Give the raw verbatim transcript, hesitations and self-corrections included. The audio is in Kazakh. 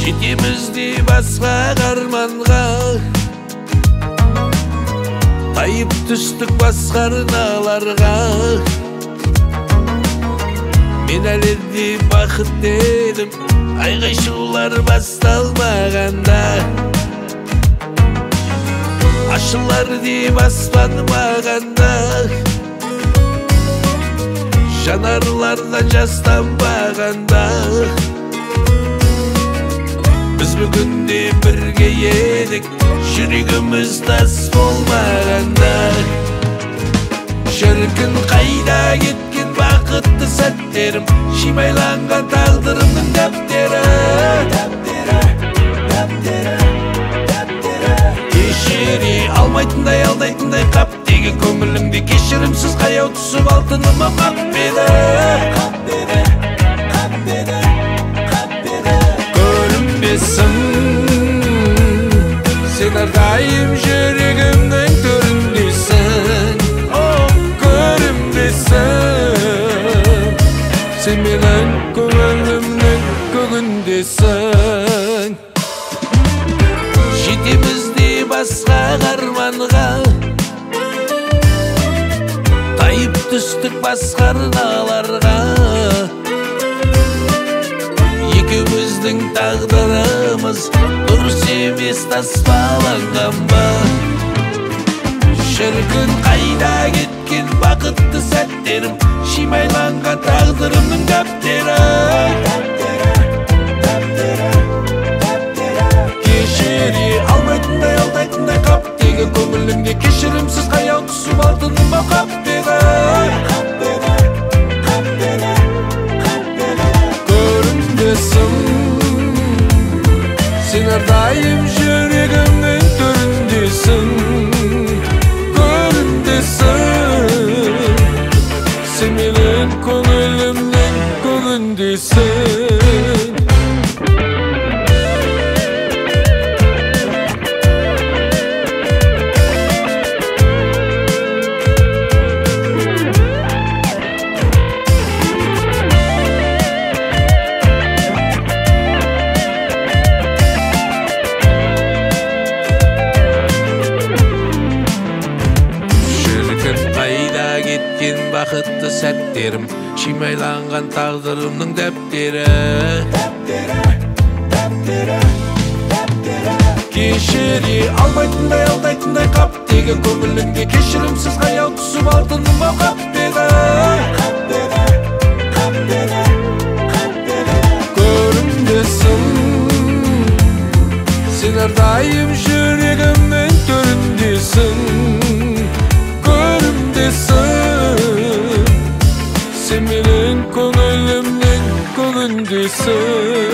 Жетемізді басқа қарманға, тайып түстік басқа арналарға. Мен әлемде бақыт дедім, айғай-шулар басталмағанда. Ашылар деп аспан мағанда, жанарлардан жастанбағанда. Біз бүгінде бірге едік, жүрегіміз тас болмағанда. Шіркін қайда кеткен бақытты сәттерім, шимайланған тағдырымның дәптері. Кешіре алмайтындай, алдайтындай қаптегі көңілімде кешірімсіз қаяу түсіп алтыныма қаппеді. Көрінбесің, сен әрдайым жүрегімнің төріндесің. Сен менің көңілімнің көгіндесің. Жетемізде басқа қарманға, тайып түстік басқа арналарға. Екеуміздің тағдырымыз дұрыс емес, таспаланған ба? Шіркін қайда кеткен бақытты сәттерім, шимайланған тағдырымның дәптері. Кешіре алмайтындай, алдайтындай қаптегі көңілімде кешірімсіз қаяу түсіп алтыныма қаппеді. Көрінбесің, сен әрдайым жүрегімнің төріндесің. Сен менің көңілімнің көгіндесің. Бақытты сәттерім, шимайланған тағдырымның дәптері. Кешіре алмайтындай, алдайтындай қаптегі көңілімде кешірімсіз қаяу түсіп алтыныма қаппеді. Көрінбесің, сен әрдайым жүрегімнің төріндесің. Сен менің көңілімнің көгіндесің.